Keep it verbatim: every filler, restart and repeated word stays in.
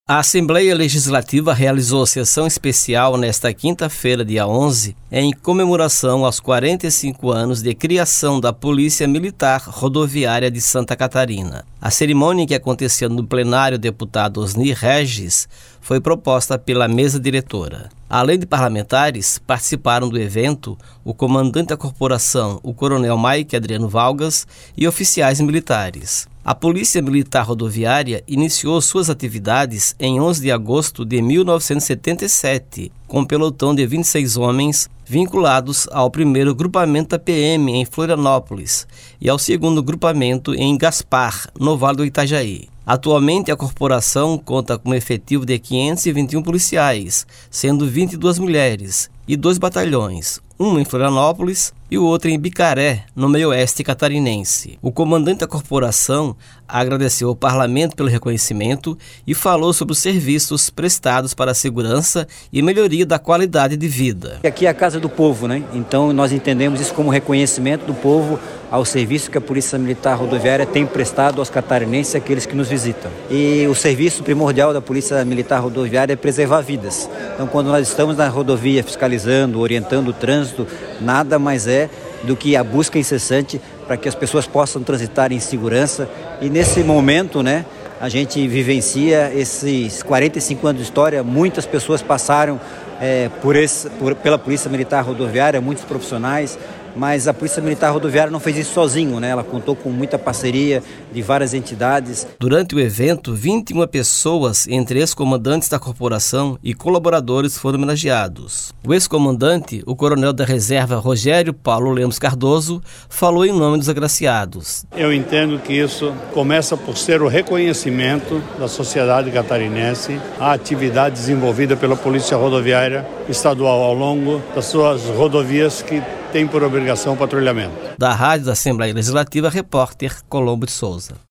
A Assembleia Legislativa realizou sessão especial nesta quinta-feira, dia onze, em comemoração aos quarenta e cinco anos de criação da Polícia Militar Rodoviária de Santa Catarina. A cerimônia, que aconteceu no plenário deputado Osni Regis, foi proposta pela mesa diretora. Além de parlamentares, participaram do evento o comandante da corporação, o coronel Mike Adriano Valgas, e oficiais militares. A Polícia Militar Rodoviária iniciou suas atividades em onze de agosto de mil novecentos e setenta e sete, com um pelotão de vinte e seis homens vinculados ao primeiro grupamento da P M em Florianópolis e ao segundo grupamento em Gaspar, no Vale do Itajaí. Atualmente, a corporação conta com um efetivo de quinhentos e vinte e um policiais, sendo vinte e duas mulheres, e dois batalhões, um em Florianópolis e o outro em Bicaré, no meio-oeste catarinense. O comandante da corporação agradeceu ao parlamento pelo reconhecimento e falou sobre os serviços prestados para a segurança e melhoria da qualidade de vida. Aqui é a casa do povo, né? Então nós entendemos isso como reconhecimento do povo ao serviço que a Polícia Militar Rodoviária tem prestado aos catarinenses e àqueles que nos visitam. E o serviço primordial da Polícia Militar Rodoviária é preservar vidas. Então, quando nós estamos na rodovia fiscalizando, orientando o trânsito, nada mais é do que a busca incessante para que as pessoas possam transitar em segurança. E nesse momento, né, a gente vivencia esses quarenta e cinco anos de história. Muitas pessoas passaram é, por esse, por, pela Polícia Militar Rodoviária, muitos profissionais, mas a Polícia Militar Rodoviária não fez isso sozinho, né? Ela contou com muita parceria de várias entidades. Durante o evento, vinte e uma pessoas, entre ex-comandantes da corporação e colaboradores, foram homenageados. O ex-comandante, o coronel da reserva Rogério Paulo Lemos Cardoso, falou em nome dos agraciados. Eu entendo que isso começa por ser o reconhecimento da sociedade catarinense à atividade desenvolvida pela Polícia Rodoviária Estadual ao longo das suas rodovias que tem por obrigação o patrulhamento. Da Rádio da Assembleia Legislativa, repórter Colombo de Souza.